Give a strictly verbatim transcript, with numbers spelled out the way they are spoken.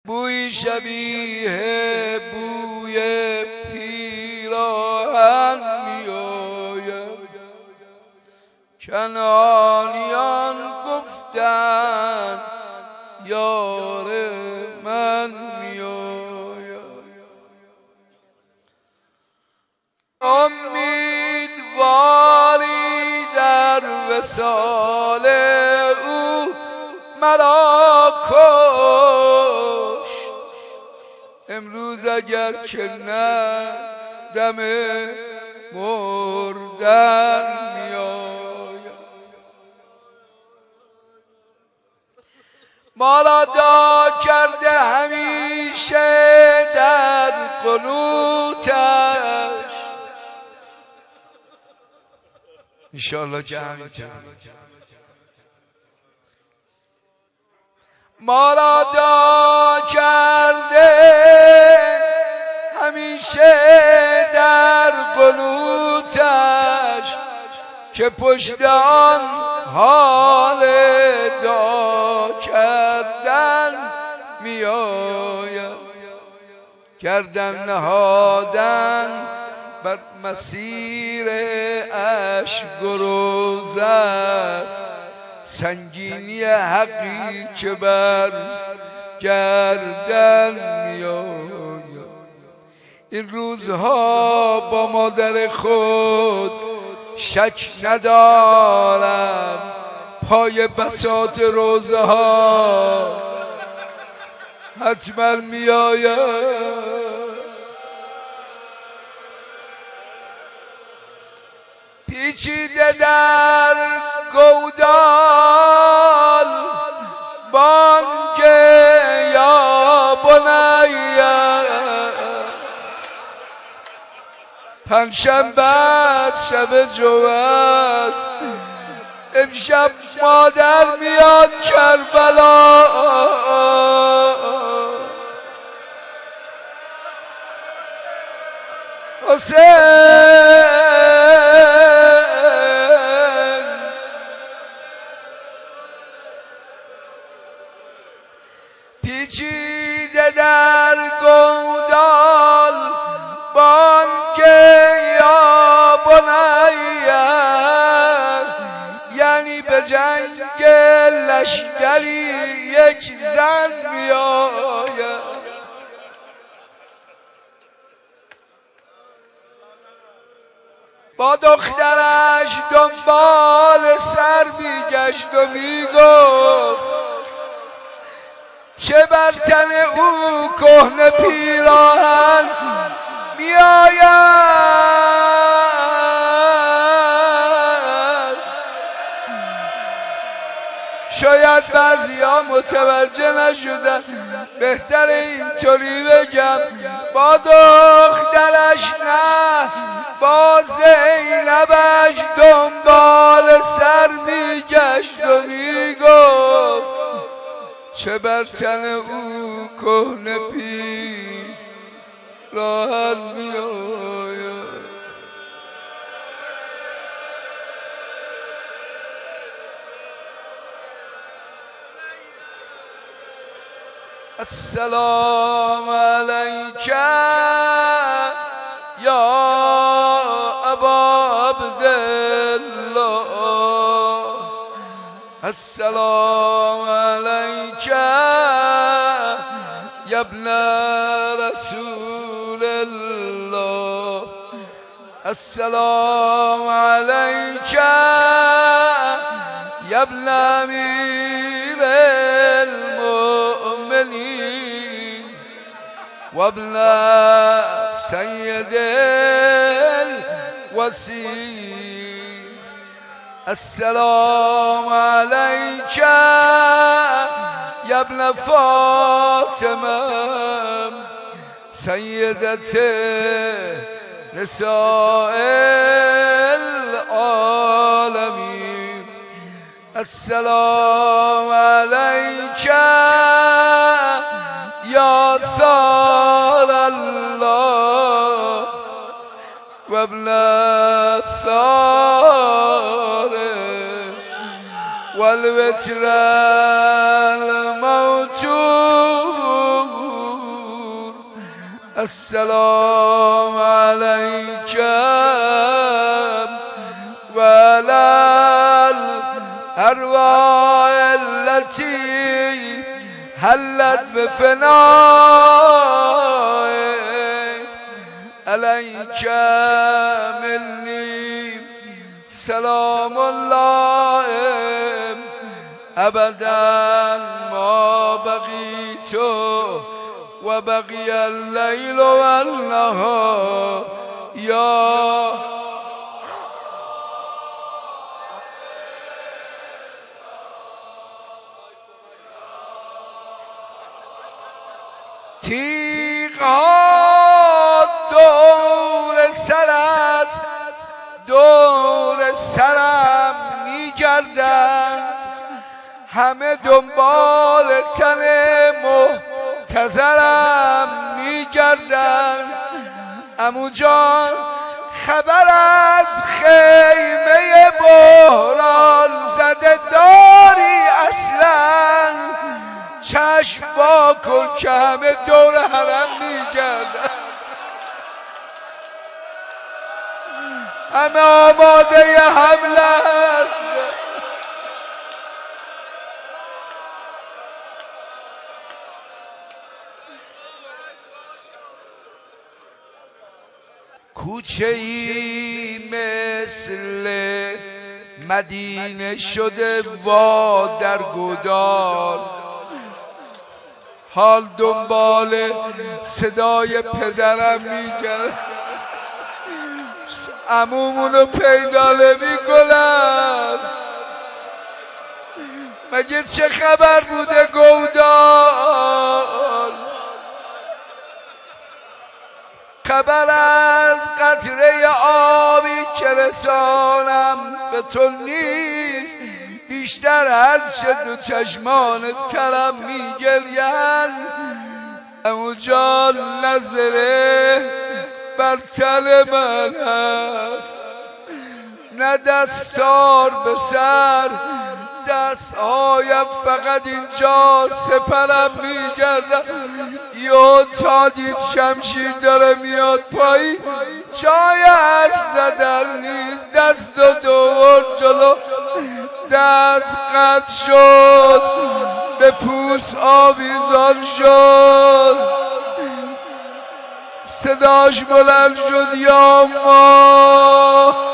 بوی شبیه بوی پیراهن می آید، کنعانیان گفتند یار من می آید. امیدواری در وصال او مرا کشت، امروز اگر که نه دم مردن می آید. ما را دعا کرده همیشه در قنوتش، انشاءالله که همینطور. ما را دعا کرده همیشه در قنوتش، که پشت آن حال دعا کردن می آید. گردن نهادن بر مسیر اشک و روز است، سنگینی حقی که بر گردن می آید. این روزها با مادر خود شک ندارم، پای بساط روزه ها حتما می آید. پیچیده در گودال بانگه یا بنیه، پنجشنبه شب جمعه، امشب مادر میاد کربلا. حسین پیچیده در گودال بانگه یا بنیه، یعنی به جنگ لشکری یک زن می آید. با دخترش دنبال سر می گشت و می گفت چه بر تن او کهنه پیراهن می آید. شاید بعضیا متوجه نشدن، بهتر اینطوری بگم، با دخترش نه با زینبش دنبال سر می گشت و می گفت چه بر تن او کهنه پیراهن می آید. السلام علیک یا ابا عبدالله، السلام علیک یا ابن رسول الله، السلام علیک یا ابن امیر المؤمنین و ابن سید الوصی، السلام علیک یا ابن فاطمه سیدت نساء العالمین، السلام علیک یا ثار الله و ابن ثار والوتر الموتور السلام عليك وعلى الأرواح التي حلت بفنائك عليك مني سلام الله أبدا ما بقيت وبقي الليل والنهار يا تیغها دور سرت دور سرم میگردند همه دنبال تن محتضرم میگردند عمو جان خبر از خیمه بحران زده داری اصلا چشم با کن که همه دور حرم میگردن همه آماده حمله هست کوچه ای مثل مدینه شده وا در گودار حال دنبال صدای پدرم میگرد عمومونو پیدا نمی کنم مگه چه خبر بوده گودار خبر از قطره آبی که رسانم به تو نیست بیشتر هرچه دو چشمان ترم میگرین عمو جان نظره بر تن من هست نه دستار به سر دستهایم فقط اینجا سپرم میگردم یا تا دید شمشیر داره میاد پایی جای حرف زدن نیست دست و دوار جلو دست قطع شد به پوست آویزان شد صداش بلند شد یا ما